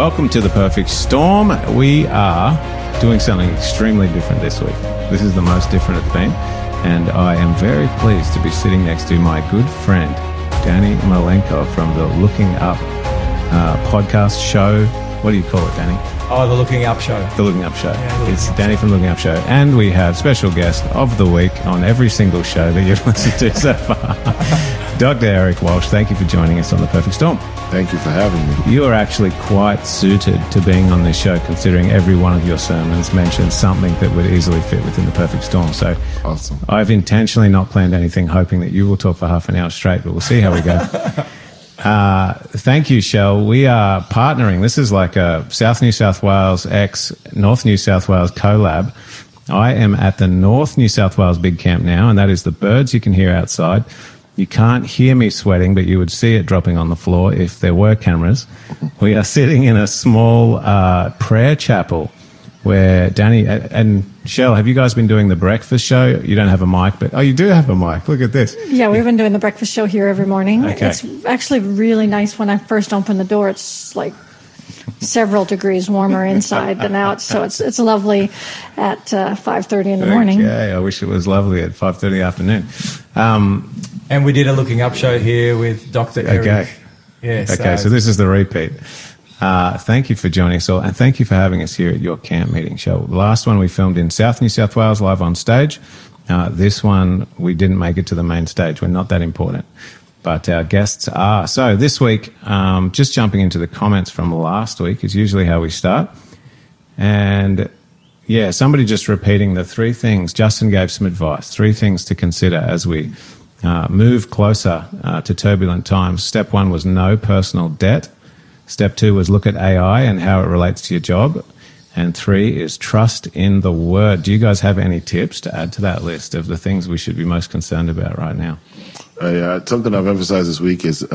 Welcome to The Perfect Storm. We are doing something extremely different this week. This is the most different it's been, and I am very pleased to be sitting next to my good friend, Danny Malenkov from the Looking Up podcast show. What do you call it, Danny? Oh, the Looking Up Show. The Looking Up Show. Yeah, it's Danny from Looking Up Show. And we have special guest of the week on every single show that you've listened to so far. Dr. Eric Walsh, thank you for joining us on The Perfect Storm. Thank you for having me. You are actually quite suited to being on this show, considering every one of your sermons mentions something that would easily fit within The Perfect Storm. So awesome. I've intentionally not planned anything, hoping that you will talk for half an hour straight, but we'll see how we go. Thank you, Shell. We are partnering. This is like a South New South Wales x North New South Wales collab. I am at the North New South Wales Big Camp now, and that is the birds you can hear outside. You can't hear me sweating, but you would see it dropping on the floor if there were cameras. We are sitting in a small prayer chapel where Danny and Shell, have you guys been doing the breakfast show? You don't have a mic, but you do have a mic. Look at this. Yeah, we've been doing the breakfast show here every morning. Okay. It's actually really nice. When I first opened the door, it's like several degrees warmer inside than out, so it's lovely at 5:30 in the morning. Okay, I wish it was lovely at 5:30 in the afternoon. And we did a Looking Up Show here with Dr. Eric. Okay. Yes. Okay, so this is the repeat. Thank you for joining us all, and thank you for having us here at your camp meeting show. The last one we filmed in South New South Wales live on stage. This one, we didn't make it to the main stage. We're not that important, but our guests are. So this week, just jumping into the comments from last week is usually how we start. And yeah, somebody just repeating the three things. Justin gave some advice, three things to consider as we move closer to turbulent times. Step one was no personal debt. Step two was look at AI and how it relates to your job. And three is trust in the word. Do you guys have any tips to add to that list of the things we should be most concerned about right now? Something I've emphasized this week is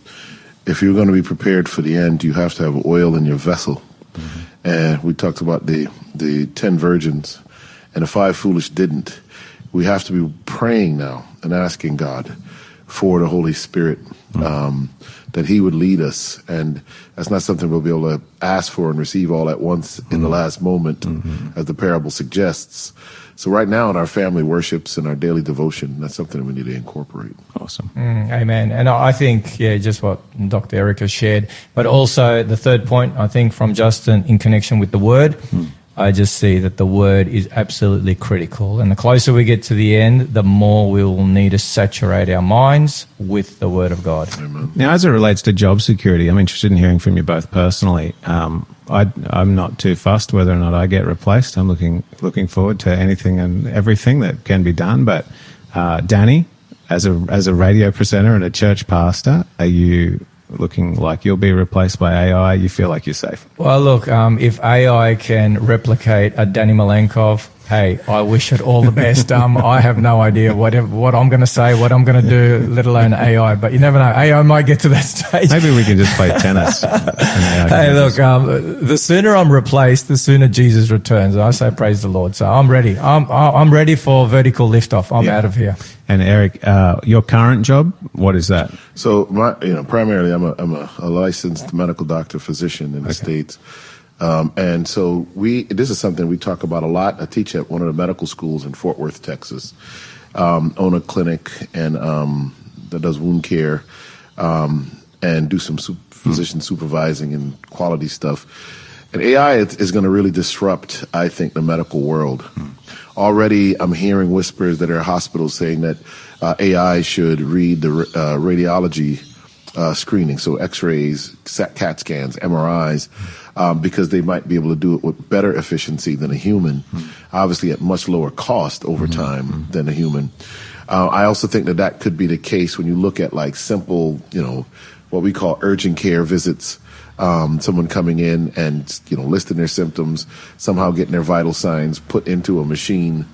if you're going to be prepared for the end, you have to have oil in your vessel. Mm-hmm. And we talked about the 10 virgins and the 5 foolish didn't. We have to be praying now and asking God for the Holy Spirit, that he would lead us. And that's not something we'll be able to ask for and receive all at once in the last moment, as the parable suggests. So right now in our family worships and our daily devotion, that's something we need to incorporate. Awesome. Amen. And I think, just what Dr. Eric has shared, but also the third point, I think, from Justin in connection with the word, I just see that the word is absolutely critical. And the closer we get to the end, the more we will need to saturate our minds with the word of God. Amen. Now, as it relates to job security, I'm interested in hearing from you both personally. I'm not too fussed whether or not I get replaced. I'm looking forward to anything and everything that can be done. But Danny, as a radio presenter and a church pastor, are you looking like you'll be replaced by AI? You feel like you're safe? Well, look, if AI can replicate a Danny Malenkov, hey, I wish it all the best. I have no idea what I'm going to say, what I'm going to do, let alone AI. But you never know. AI might get to that stage. Maybe we can just play tennis. Hey, look, the sooner I'm replaced, the sooner Jesus returns. I say praise the Lord. So I'm ready. I'm ready for vertical liftoff. I'm out of here. And Eric, your current job, what is that? So primarily I'm a licensed medical doctor, physician in the States. And so this is something we talk about a lot. I teach at one of the medical schools in Fort Worth, Texas, own a clinic and that does wound care and do some physician supervising and quality stuff. And AI is going to really disrupt, I think, the medical world. Already I'm hearing whispers that are hospitals saying that AI should read the radiology screening, so x-rays, CAT scans, MRIs, because they might be able to do it with better efficiency than a human, obviously at much lower cost over time than a human. I also think that could be the case when you look at like simple, what we call urgent care visits, someone coming in and, listing their symptoms, somehow getting their vital signs put into a machine.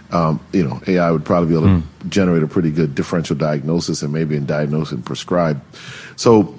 AI would probably be able to generate a pretty good differential diagnosis and maybe diagnose and prescribe. So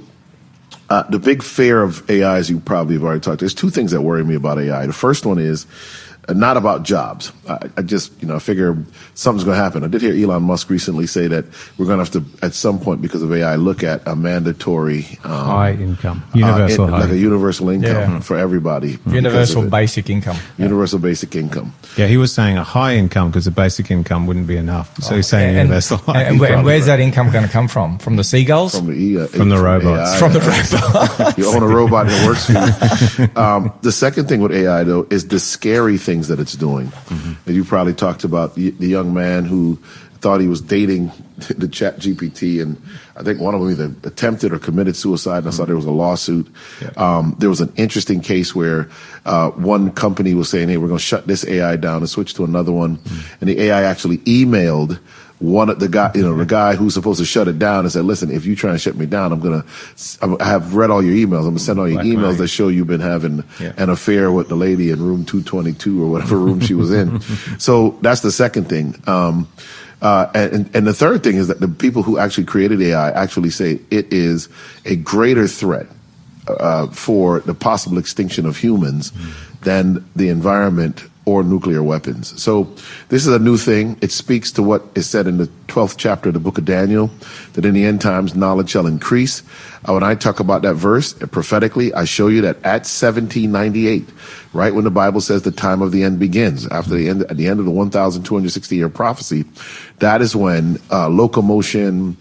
the big fear of AI, as you probably have already talked, there's two things that worry me about AI. The first one is not about jobs. I just, I figure something's going to happen. I did hear Elon Musk recently say that we're going to have to, at some point, because of AI, look at a mandatory high income, universal like a universal income for everybody. Universal basic income. Universal basic income. Yeah, he was saying a high income because the basic income wouldn't be enough. So he's saying universal high income. And where's that income going to come from? From the seagulls? From the robots. AI. From the robots. You own a robot that works for you. The second thing with AI, though, is the scary things that it's doing. And you probably talked about the young man who thought he was dating the Chat GPT, and I think one of them either attempted or committed suicide, and I saw there was a lawsuit. There was an interesting case where one company was saying, hey, we're going to shut this AI down and switch to another one. And the AI actually emailed one of the guy who's supposed to shut it down and said, listen, if you try and shut me down, I have read all your emails. I'm going to send all your emails that show you've been having an affair with the lady in room 222 or whatever room she was in. So that's the second thing. And the third thing is that the people who actually created AI actually say it is a greater threat for the possible extinction of humans than the environment or nuclear weapons. So this is a new thing. It speaks to what is said in the 12th chapter of the book of Daniel, that in the end times knowledge shall increase. When I talk about that verse prophetically, I show you that at 1798, right when the Bible says the time of the end begins, at the end of the 1,260-year prophecy, that is when locomotion,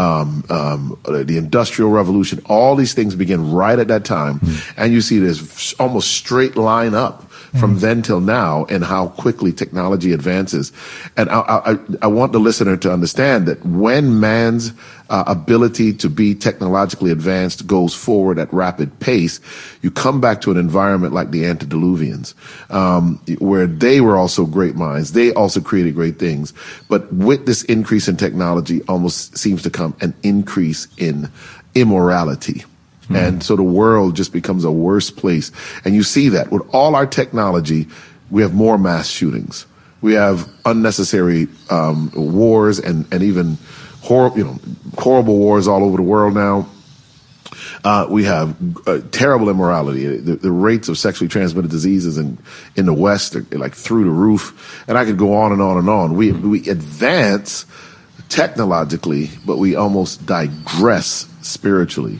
the Industrial Revolution, all these things begin right at that time. And you see this almost straight line up from then till now and how quickly technology advances. And I want the listener to understand that when man's ability to be technologically advanced goes forward at rapid pace, you come back to an environment like the antediluvians, where they were also great minds. They also created great things. But with this increase in technology, almost seems to come an increase in immorality. And so the world just becomes a worse place. And you see that with all our technology, we have more mass shootings. We have unnecessary wars and even horrible wars all over the world now. We have terrible immorality. The rates of sexually transmitted diseases in the West are like through the roof. And I could go on and on and on. We advance technologically, but we almost digress spiritually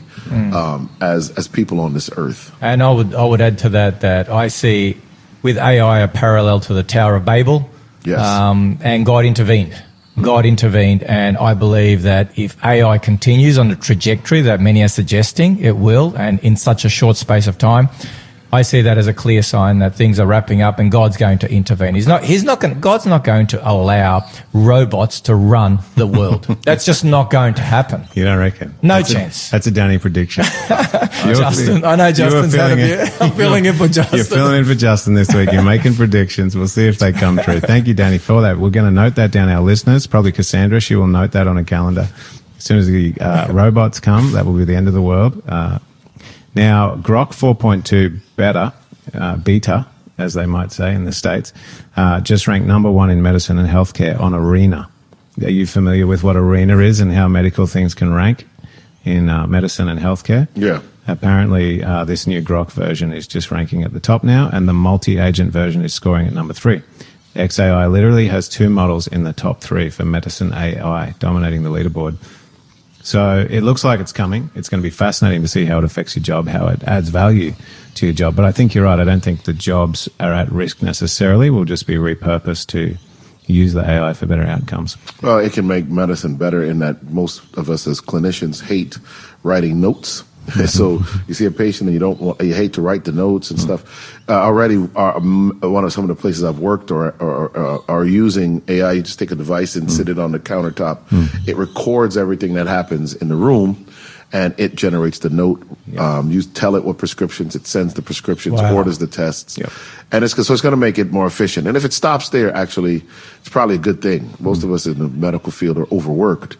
as people on this earth. And I would add to that I see with AI a parallel to the Tower of Babel. Yes. And God intervened. God intervened, and I believe that if AI continues on the trajectory that many are suggesting it will, and in such a short space of time, I see that as a clear sign that things are wrapping up and God's going to intervene. God's not going to allow robots to run the world. That's just not going to happen. You don't reckon? No chance. That's a Danny prediction. Justin, I know Justin's had a view. I'm filling in for Justin. You're filling in for Justin this week. You're making predictions. We'll see if they come true. Thank you, Danny, for that. We're going to note that down, our listeners. Probably Cassandra, she will note that on a calendar. As soon as the robots come, that will be the end of the world. Now, Grok 4.2 beta, as they might say in the States, just ranked number 1 in medicine and healthcare on Arena. Are you familiar with what Arena is and how medical things can rank in medicine and healthcare? Yeah. Apparently, this new Grok version is just ranking at the top now, and the multi-agent version is scoring at number 3. XAI literally has 2 models in the top 3 for medicine AI, dominating the leaderboard. So it looks like it's coming. It's going to be fascinating to see how it affects your job, how it adds value to your job. But I think you're right. I don't think the jobs are at risk necessarily. We'll just be repurposed to use the AI for better outcomes. Well, it can make medicine better in that most of us as clinicians hate writing notes. So you see a patient and you hate to write the notes and stuff. Already, one of some of the places I've worked are using AI. You just take a device and sit it on the countertop. It records everything that happens in the room, and it generates the note. You tell it what prescriptions, it sends the prescriptions, orders the tests, and it's going to make it more efficient. And if it stops there, actually, it's probably a good thing. Most of us in the medical field are overworked.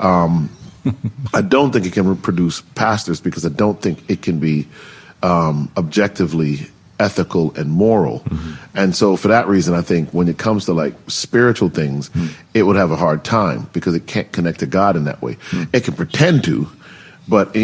I don't think it can produce pastors because I don't think it can be objectively ethical and moral. And so for that reason, I think when it comes to like spiritual things, it would have a hard time because it can't connect to God in that way. It can pretend to, but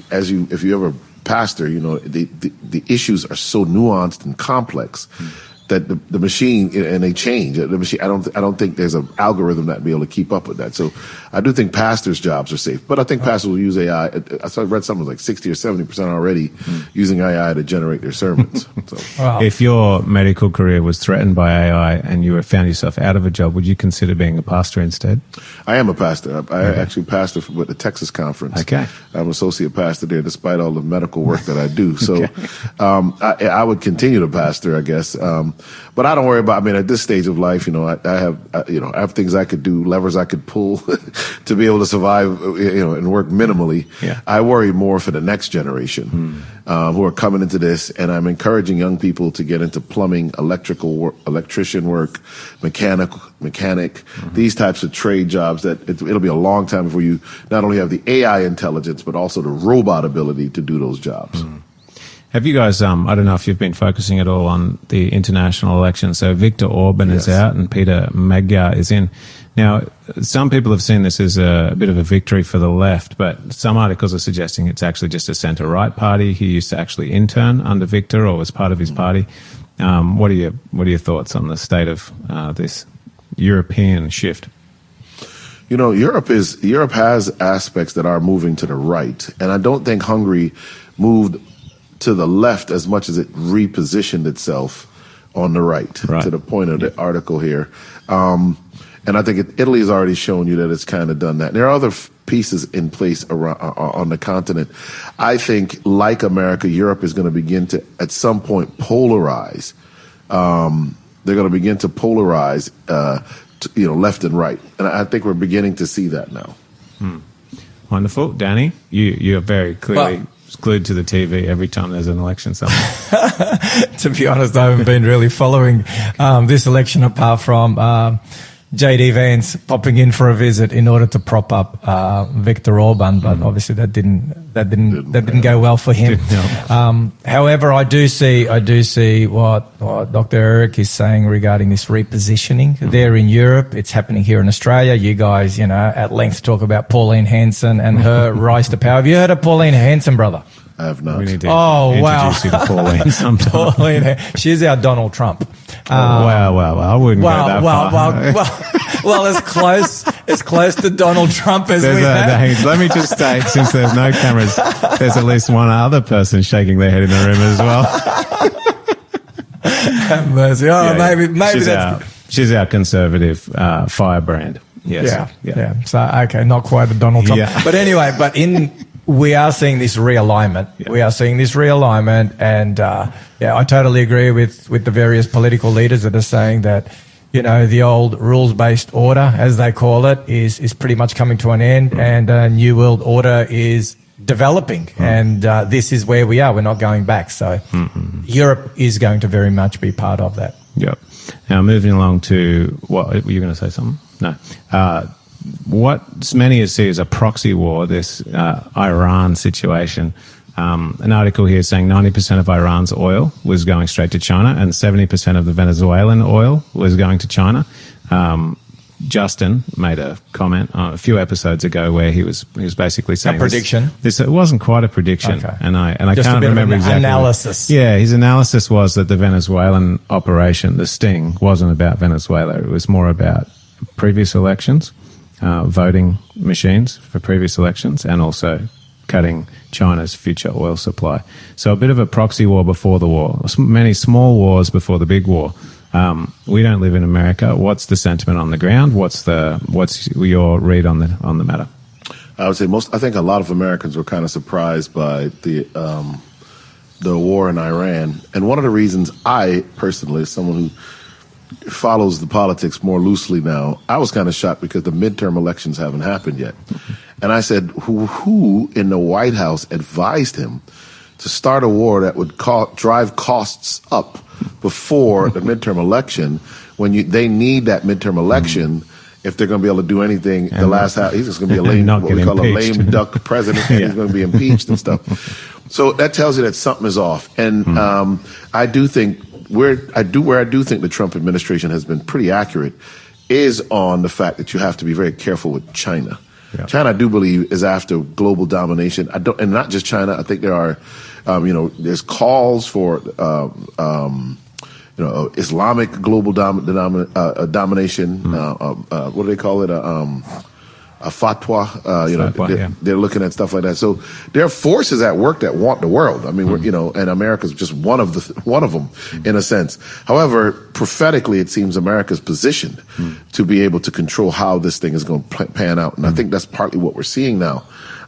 if you ever pastor, the issues are so nuanced and complex that the machine, and they change the machine. I don't think there's an algorithm that be able to keep up with that. So I do think pastors' jobs are safe, but I think pastors will use AI. I read something like 60 or 70% already using AI to generate their sermons. So. Wow. If your medical career was threatened by AI and you found yourself out of a job, would you consider being a pastor instead? I am a pastor. I actually pastor with the Texas Conference. Okay. I'm associate pastor there, despite all the medical work that I do. So, okay. I would continue to pastor, I guess. But I don't worry about. I mean, at this stage of life, I have things I could do, levers I could pull to be able to survive, and work minimally. Yeah. I worry more for the next generation who are coming into this, and I'm encouraging young people to get into plumbing, electrician work, mechanic, these types of trade jobs. That it'll be a long time before you not only have the AI intelligence, but also the robot ability to do those jobs. Have you guys, I don't know if you've been focusing at all on the international election. So Viktor Orban is out and Peter Magyar is in. Now, some people have seen this as a bit of a victory for the left, but some articles are suggesting it's actually just a centre-right party. He used to actually intern under Viktor or was part of his party. What are your thoughts on the state of this European shift? Europe has aspects that are moving to the right, and I don't think Hungary moved to the left as much as it repositioned itself on the right. To the point of the article here. And I think Italy has already shown you that it's kind of done that. There are other pieces in place around on the continent. I think, like America, Europe is going to begin to, at some point, polarize. They're going to begin to polarize, left and right. And I think we're beginning to see that now. Wonderful. Danny, you're very clearly glued to the TV every time there's an election somewhere. To be honest, I haven't been really following this election apart from J.D. Vance popping in for a visit in order to prop up Viktor Orban, but obviously that didn't go well for him. However, I do see what Dr. Eric is saying regarding this repositioning there in Europe. It's happening here in Australia. You guys, at length talk about Pauline Hanson and her rise to power. Have you heard of Pauline Hanson, brother? I have not. We need to introduce you to Pauline sometime. Pauline, she's our Donald Trump. Wow. I wouldn't go that far. Well, as close to Donald Trump as we have. Let me just state, since there's no cameras, there's at least one other person shaking their head in the room as well. Have mercy. Maybe she's our conservative firebrand. Yes. Yeah. So, okay, not quite the Donald Trump. Yeah. But anyway, we are seeing this realignment. Yeah. We are seeing this realignment, and I totally agree with the various political leaders that are saying that, the old rules-based order, as they call it, is pretty much coming to an end, and a new world order is developing, and this is where we are. We're not going back. So Europe is going to very much be part of that. Yep. Now, moving along to what were you going to say? Something? No. What many see as a proxy war, this Iran situation. An article here saying 90% of Iran's oil was going straight to China and 70% of the Venezuelan oil was going to China. Justin made a comment a few episodes ago where he was basically saying a prediction. It wasn't quite a prediction, okay. and I just can't remember exactly. Analysis. His analysis was that the Venezuelan operation, the sting, wasn't about Venezuela. It was more about previous elections. Voting machines for previous elections, and also cutting China's future oil supply. So a bit of a proxy war before the war. Many small wars before the big war. We don't live in America. What's the sentiment on the ground? What's your read on the matter? I would say I think a lot of Americans were kind of surprised by the war in Iran, and one of the reasons I personally, as someone who follows the politics more loosely now, I was kind of shocked because the midterm elections haven't happened yet. And I said, who in the White House advised him to start a war that would drive costs up before the midterm election when they need that midterm election if they're going to be able to do anything? The last half, he's just going to be a lame duck president, and he's going to be impeached and stuff. So that tells you that something is off. And I do think where I do think the Trump administration has been pretty accurate is on the fact that you have to be very careful with China. Yeah. China, I do believe, is after global domination. And not just China. I think there are, there's calls for Islamic global domination. What do they call it? A fatwa. They're looking at stuff like that. So there are forces at work that want the world. I mean, and America's just one of them in a sense. However, prophetically, it seems America's positioned to be able to control how this thing is going to pan out, and I think that's partly what we're seeing now.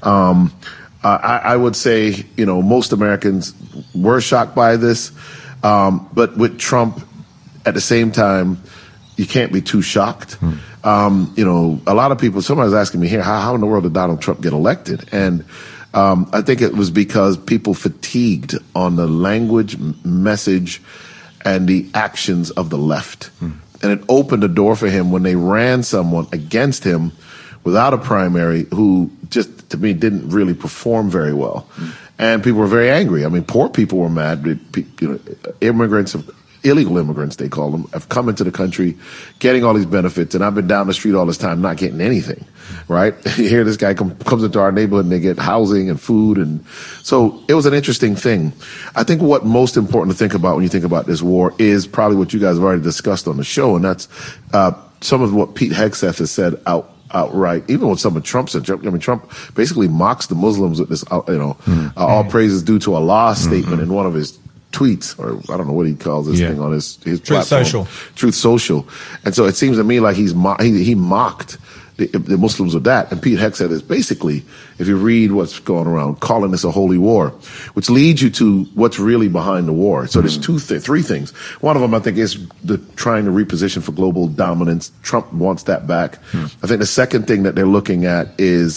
I would say, most Americans were shocked by this, but with Trump, at the same time, you can't be too shocked. A lot of people, somebody's asking me here, how in the world did Donald Trump get elected? And I think it was because people fatigued on the language, message, and the actions of the left. And it opened the door for him when they ran someone against him without a primary who just, to me, didn't really perform very well. And people were very angry. I mean, poor people were mad. Immigrants, illegal immigrants, they call them, have come into the country getting all these benefits, and I've been down the street all this time not getting anything, right? You hear this guy comes into our neighborhood and they get housing and food, and so it was an interesting thing. I think what most important to think about when you think about this war is probably what you guys have already discussed on the show, and that's some of what Pete Hegseth has said outright, even with some of Trump said. I mean, Trump basically mocks the Muslims with this, all praise is due to Allah statement in one of his tweets, or I don't know what he calls this thing on his platform. Truth Social. And so it seems to me like he mocked the Muslims with that. And Pete Hegseth is basically, if you read what's going around, calling this a holy war, which leads you to what's really behind the war. So there's three things. One of them, I think, is the trying to reposition for global dominance. Trump wants that back. I think the second thing that they're looking at is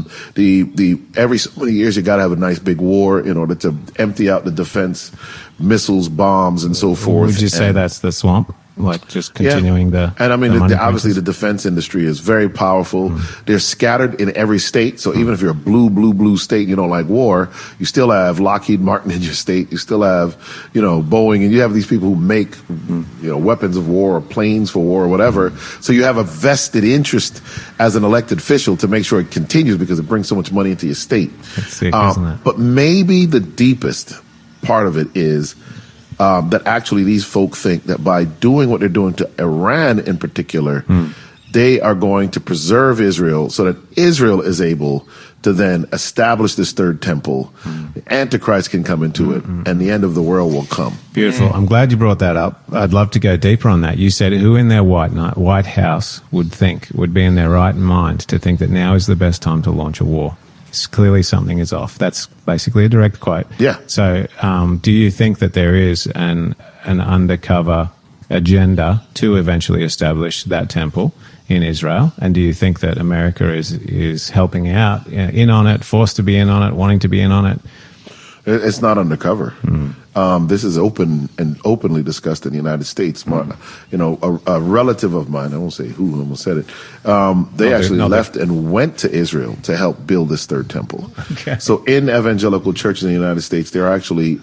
every so many years you got to have a nice big war in order to empty out the defense, missiles, bombs, and so forth. Would you say that's the swamp? Like just continuing the... And I mean, obviously the defense industry is very powerful. They're scattered in every state. So even if you're a blue state and you don't like war, you still have Lockheed Martin in your state. You still have, Boeing, and you have these people who make, weapons of war or planes for war or whatever. So you have a vested interest as an elected official to make sure it continues because it brings so much money into your state. That's sick, isn't it? But maybe the deepest part of it is that actually these folk think that by doing what they're doing to Iran in particular, they are going to preserve Israel so that Israel is able to then establish this third temple. The Antichrist can come into it, and the end of the world will come. Beautiful. I'm glad you brought that up. I'd love to go deeper on that. You said who in their White House would be in their right mind to think that now is the best time to launch a war? Clearly something is off. That's basically a direct quote. Yeah. So do you think that there is an undercover agenda to eventually establish that temple in Israel? And do you think that America is helping out, in on it, forced to be in on it, wanting to be in on it? It's not undercover. This is openly discussed in the United States. A relative of mine, I won't say who, almost said it. They left and went to Israel to help build this third temple. Okay. So in evangelical churches in the United States, there are actually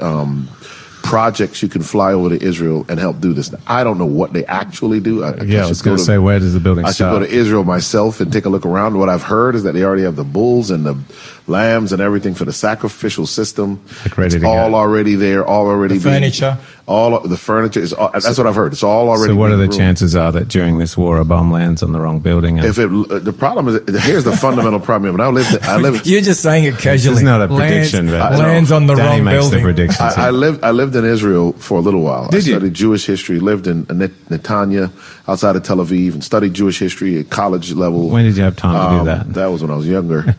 projects you can fly over to Israel and help do this. Now, I don't know what they actually do. I was going to say, where does the building start? I should go to Israel myself and take a look around. What I've heard is that they already have the bulls and the lambs and everything for the sacrificial system. It's all already there, the furniture. All the furniture is. That's what I've heard. It's all already. So, what are the chances are that during this war a bomb lands on the wrong building? The problem is, here's the fundamental problem. When I lived. You're just saying it casually. It's not a prediction, but lands on the wrong building. The predictions. I lived in Israel for a little while. Did you? I studied Jewish history. Lived in Netanya, outside of Tel Aviv, and studied Jewish history at college level. When did you have time to do that? That was when I was younger.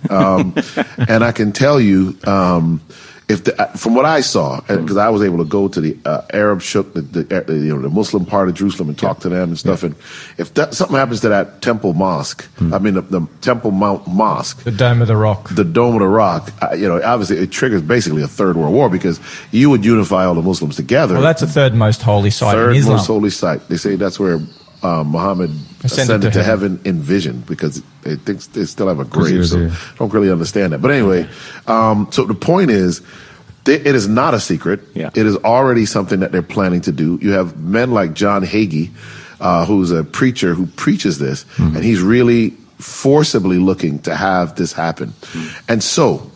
And I can tell you. From what I saw, because I was able to go to the Arab Shuk, the Muslim part of Jerusalem, and talk to them and stuff, and if something happens to that Temple Mosque, the Temple Mount Mosque, the Dome of the Rock, obviously it triggers basically a third world war because you would unify all the Muslims together. Well, that's the third most holy site in Islam. Third most holy site. They say that's where Muhammad ascended to heaven in vision because they think they still have a grave, so don't really understand that. But anyway, so the point is, it is not a secret. Yeah. It is already something that they're planning to do. You have men like John Hagee, who's a preacher who preaches this, and he's really forcibly looking to have this happen. And so,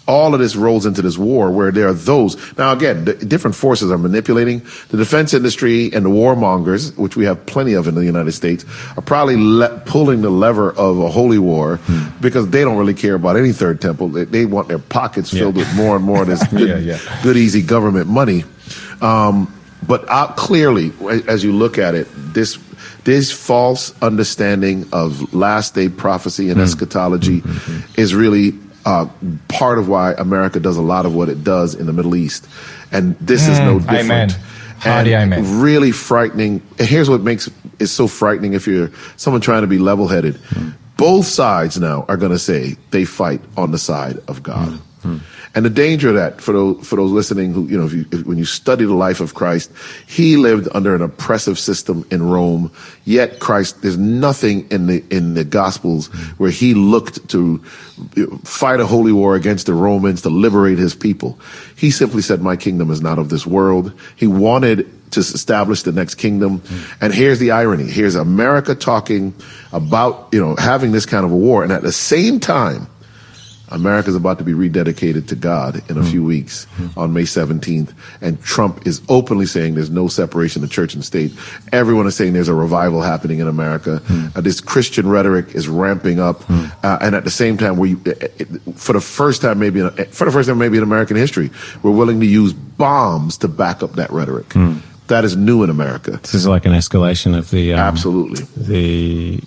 all of this rolls into this war where there are those. Now, again, the different forces are manipulating. The defense industry and the warmongers, which we have plenty of in the United States, are probably pulling the lever of a holy war because they don't really care about any third temple. They want their pockets filled with more and more of this good, easy government money. But clearly, as you look at it, this false understanding of last day prophecy and eschatology is really part of why America does a lot of what it does in the Middle East. And this is no different. Amen. Hardy amen. Really frightening. And here's what makes it so frightening if you're someone trying to be level-headed. Both sides now are going to say they fight on the side of God. And the danger of that, for those listening who, you know, when you study the life of Christ, he lived under an oppressive system in Rome. Yet Christ, there's nothing in the Gospels where he looked to fight a holy war against the Romans to liberate his people. He simply said, my kingdom is not of this world. He wanted to establish the next kingdom. And here's the irony. Here's America talking about, you know, having this kind of a war. And at the same time, America is about to be rededicated to God in a few weeks on May 17th. And Trump is openly saying there's no separation of church and state. Everyone is saying there's a revival happening in America. This Christian rhetoric is ramping up. And at the same time, for the first time maybe in American history, we're willing to use bombs to back up that rhetoric. That is new in America. This is like an escalation of the... Absolutely.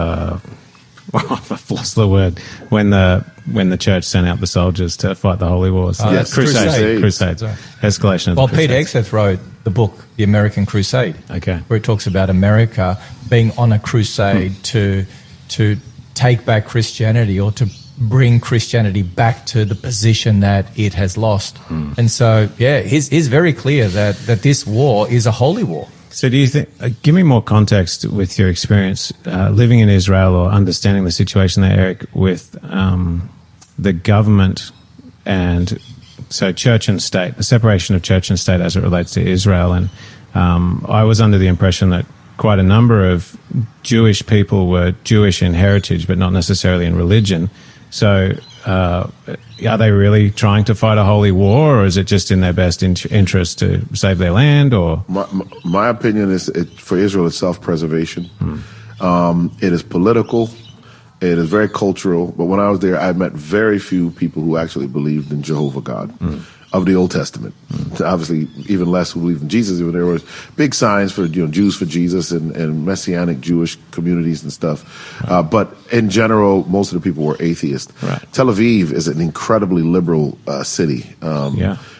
I've lost the word. When the church sent out the soldiers to fight the holy wars. Yes, Crusades. Escalation of the Well, Pete Hegseth wrote the book, The American Crusade, where he talks about America being on a crusade to take back Christianity, or to bring Christianity back to the position that it has lost. And so, he's very clear that this war is a holy war. So do you think, give me more context with your experience living in Israel, or understanding the situation there, Eric, with the government and so church and state, the separation of church and state as it relates to Israel. And I was under the impression that quite a number of Jewish people were Jewish in heritage, but not necessarily in religion. So are they really trying to fight a holy war, or is it just in their best interest to save their land? Or my opinion is, for Israel, it's self-preservation. It is political. It is very cultural. But when I was there, I met very few people who actually believed in Jehovah God of the Old Testament. Obviously, even less who believed in Jesus. Even there were big signs for Jews for Jesus and Messianic Jewish communities and stuff. But in general, most of the people were atheists. Tel Aviv is an incredibly liberal city. And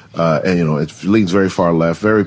it leans very far left, very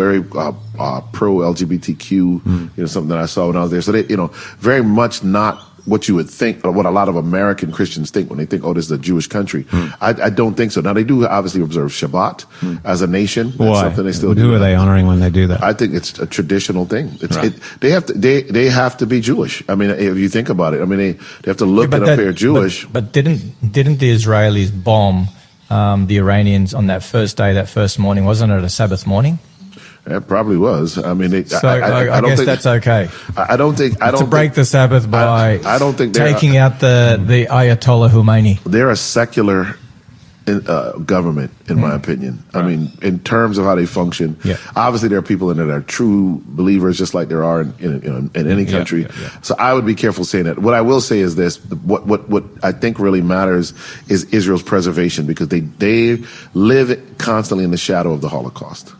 pro LGBTQ. Something that I saw when I was there. So they, very much not what you would think, or what a lot of American Christians think when they think, oh, this is a Jewish country. I don't think so. Now, they do obviously observe Shabbat as a nation. That's Why? Something they still do. Who are they honoring when they do that? I think it's a traditional thing. They have to be Jewish. I mean, if you think about it, I mean, they have to look at they're Jewish. But didn't the Israelis bomb the Iranians on that first day, that first morning? Wasn't it a Sabbath morning? It probably was. I mean, I don't guess that's okay. I don't think to break the Sabbath by I don't think taking out the Ayatollah Khomeini. They're a secular government, in my opinion. I mean, in terms of how they function. Obviously, there are people in it that are true believers, just like there are in any country. So I would be careful saying that. What I will say is this: what I think really matters is Israel's preservation, because they live constantly in the shadow of the Holocaust.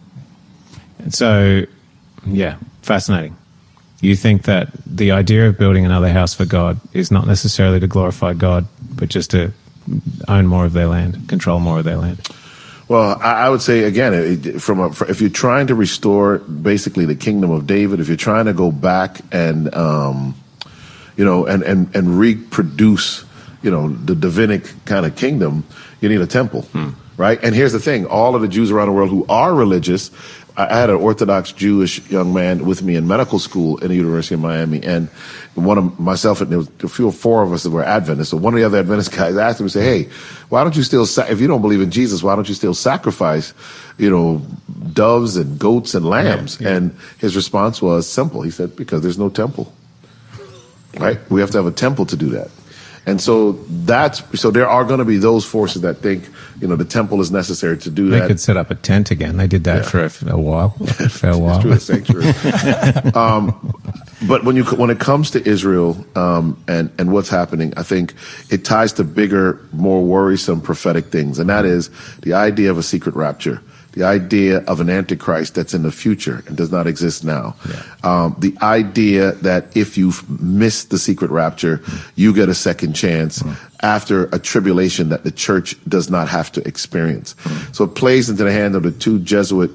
So, fascinating. You think that the idea of building another house for God is not necessarily to glorify God, but just to own more of their land, control more of their land? Well, I would say, again, if you're trying to restore basically the kingdom of David, if you're trying to go back and reproduce, the Davidic kind of kingdom, you need a temple, right? And here's the thing: all of the Jews around the world who are religious. I had an Orthodox Jewish young man with me in medical school in the University of Miami, and myself and there was four of us that were Adventists. So one of the other Adventist guys asked him, "Hey, why don't you still, if you don't believe in Jesus, why don't you still sacrifice, doves and goats and lambs?" And his response was simple. He said, "Because there's no temple, right? We have to have a temple to do that." And so there are going to be those forces that think, the temple is necessary to do that. They could set up a tent again. They did that for a while. A sanctuary. But when it comes to Israel and what's happening, I think it ties to bigger, more worrisome prophetic things, and that is the idea of a secret rapture. The idea of an antichrist that's in the future and does not exist now. Yeah. The idea that if you've missed the secret rapture, you get a second chance after a tribulation that the church does not have to experience. So it plays into the hand of the two Jesuit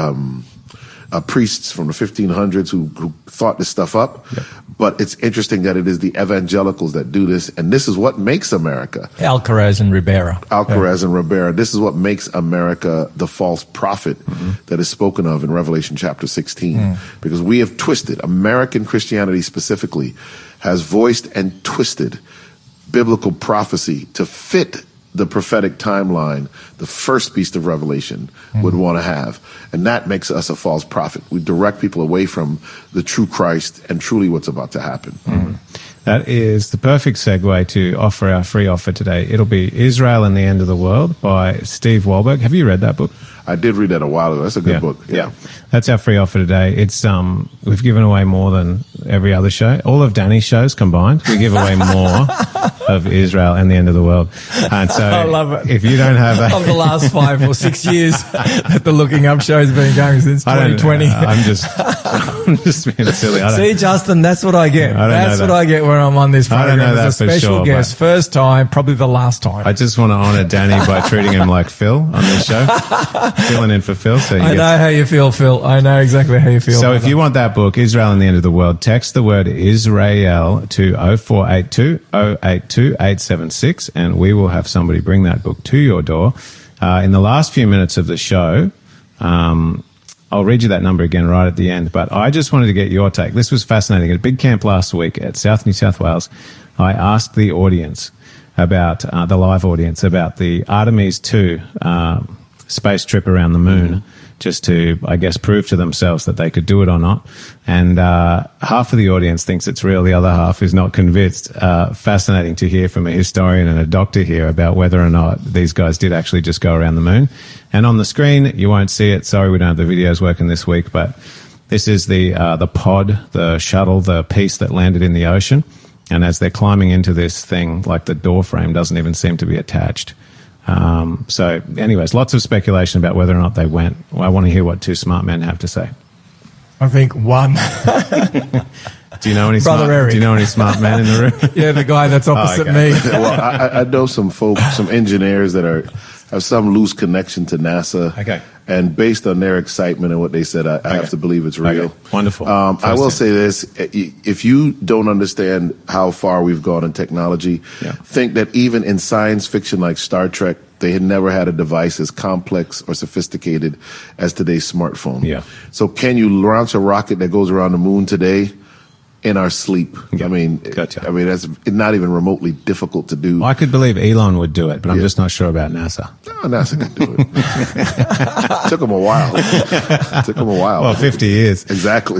priests from the 1500s who thought this stuff up. Yep. But it's interesting that it is the evangelicals that do this, and this is what makes America. Alcaraz and Ribera. And Ribera. This is what makes America the false prophet that is spoken of in Revelation chapter 16. Because we have twisted, American Christianity specifically, has voiced and twisted biblical prophecy to fit the prophetic timeline the first beast of Revelation would want to have. And that makes us a false prophet. We direct people away from the true Christ and truly what's about to happen. That is the perfect segue to offer our free offer today. It'll be Israel and the End of the World by Steve Wohlberg. Have you read that book? I did read that a while ago. That's a good book. Yeah. That's our free offer today. It's we've given away more than every other show. All of Danny's shows combined, we give away more of Israel and the End of the World. And so I love it. If you don't have of the last 5 or 6 years that the Looking Up show's been going since 2020. I'm just being silly. See, Justin, that's what I get. That's what I get when I'm on this program. I don't know that as a special sure, guest, first time, probably the last time. I just want to honour Danny by treating him like Phil on this show. Filling in for Phil. So I know how you feel, Phil. I know exactly how you feel. So if you want that book, Israel and the End of the World, text the word Israel to 0482 082 876, and we will have somebody bring that book to your door. In the last few minutes of the show, I'll read you that number again right at the end, but I just wanted to get your take. This was fascinating. At a big camp last week at South New South Wales, I asked the audience about, the live audience, about the Artemis 2 space trip around the moon, just to, I guess, prove to themselves that they could do it or not. And half of the audience thinks it's real, the other half is not convinced. Fascinating to hear from a historian and a doctor here about whether or not these guys did actually just go around the moon. And on the screen, you won't see it. Sorry, we don't have the videos working this week, but this is the pod, the shuttle, the piece that landed in the ocean. And as they're climbing into this thing, like the door frame doesn't even seem to be attached. So anyways, lots of speculation about whether or not they went. Well, I want to hear what two smart men have to say. I think one. Do you know any smart men in the room? Yeah, the guy that's opposite me. Well, I know some folks, some engineers that have some loose connection to NASA. Okay. And based on their excitement and what they said, I have to believe it's real. Okay. Wonderful. I will say this. If you don't understand how far we've gone in technology, think that even in science fiction like Star Trek, they had never had a device as complex or sophisticated as today's smartphone. Yeah. So can you launch a rocket that goes around the moon today in our sleep? Yeah. I mean, that's not even remotely difficult to do. I could believe Elon would do it, but I'm just not sure about NASA. No, NASA could do it. Took him a while. Well, 50 years. Exactly.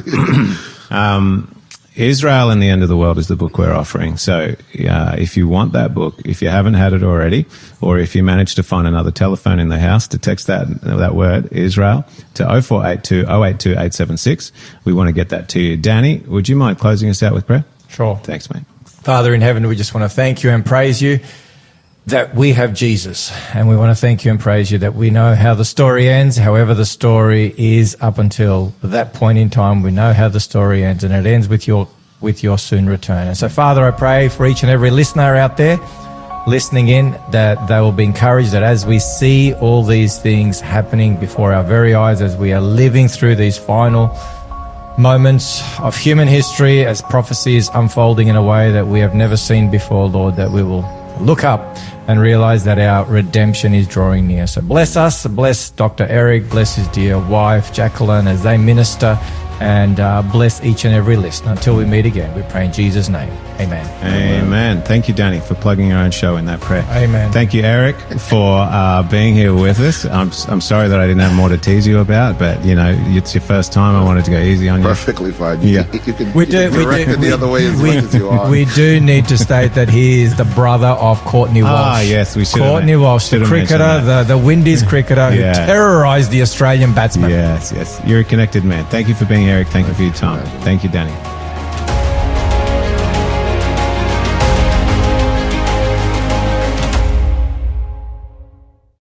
Israel and the End of the World is the book we're offering. So if you want that book, if you haven't had it already, or if you manage to find another telephone in the house to text that word, Israel, to 0482 082 876, we want to get that to you. Danny, would you mind closing us out with prayer? Sure. Thanks, mate. Father in heaven, we just want to thank you and praise you that we have Jesus, and we want to thank you and praise you that we know how the story ends. However the story is up until that point in time, we know how the story ends, and it ends with your soon return. And so, Father, I pray for each and every listener out there listening in, that they will be encouraged that as we see all these things happening before our very eyes, as we are living through these final moments of human history, as prophecy is unfolding in a way that we have never seen before, Lord, that we will look up and realize that our redemption is drawing near. So bless us, bless Dr. Eric, bless his dear wife, Jacqueline, as they minister and bless each and every listener. Until we meet again, we pray in Jesus' name. Amen. Amen. Thank you, Danny, for plugging your own show in that prayer. Amen. Thank you, Eric, for being here with us. I'm sorry that I didn't have more to tease you about, but it's your first time. I wanted to go easy on you. Perfectly fine. Yeah. You can direct it the other way as much as you want. We do need to state that he is the brother of Courtney Walsh. Ah, yes, we should. Courtney Walsh, the cricketer, the Windies cricketer who terrorised the Australian batsman. Yes. You're a connected man. Thank you for being here, Eric. Thank you for your time. Thank you, Danny.